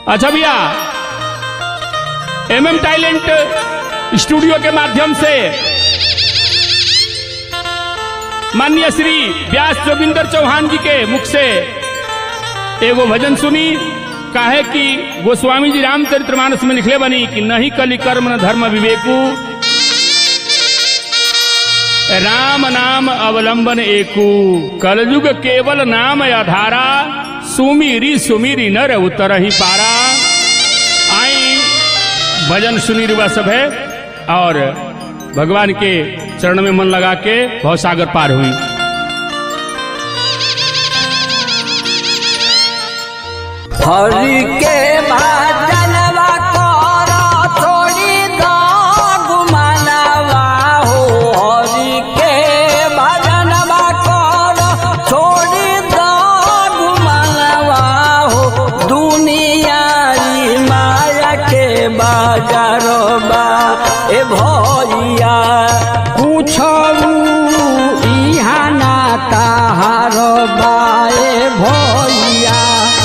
अच्छा भैया, MM talent studio के माध्यम से माननीय श्री व्यास जोगिंदर चौहान जी के मुख से एगो भजन सुनी। काहे कि गोस्वामी जी रामचरितमानस में लिखले बनी कि नहीं कलि कर्म न धर्म विवेकु, राम नाम अवलंबन एकू, कलयुग केवल नाम आधारा, सुमिरी सुमिरी नर उतर ही पारा। आई भजन सुनी रुआ सब है और भगवान के चरण में मन लगा के भवसागर पार हुई। हरि के भजनवा करो छोड़ी दो गुमानवा हो, हरि के भजनवा करो छोड़ी दो गुमानवा हो, दुनिया माया के बाजारवा ए भैया कुछ इहाँ ना ताहार बा ए भैया।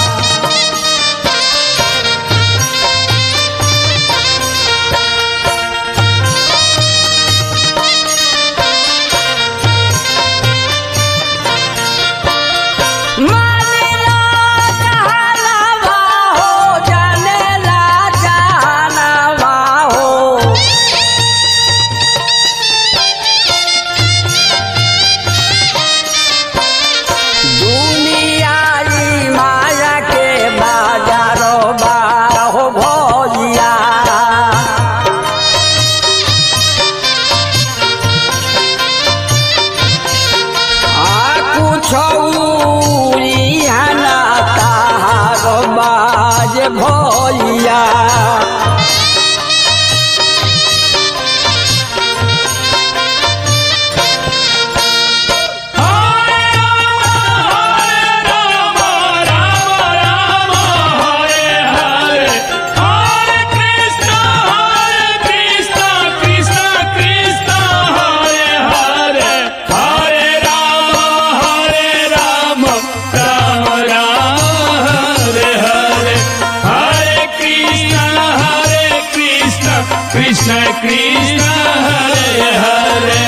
भैया कृष्ण कृष्ण हरे हरे।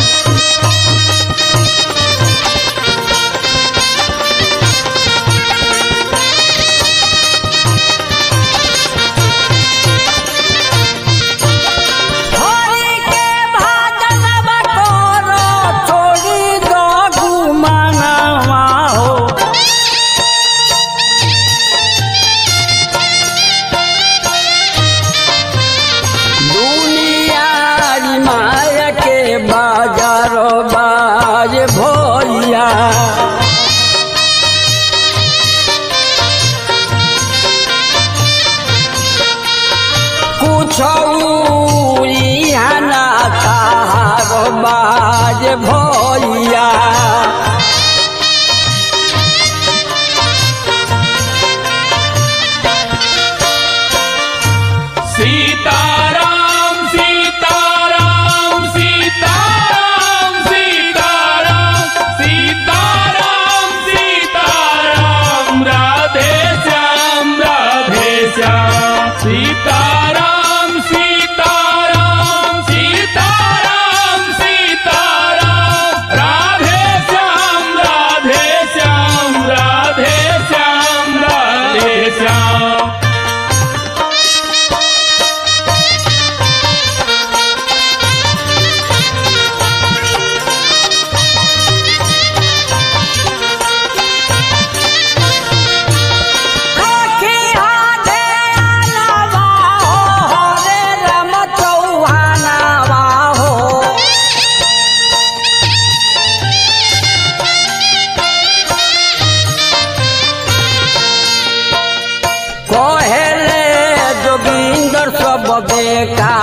बाज भैया सीताराम सीताराम सीताराम सीताराम सीताराम सीताराम राधे श्याम सीताराम सीताराम सीताराम सीताराम राधे श्याम राधे श्याम राधे श्याम राधे श्याम। सब बेकार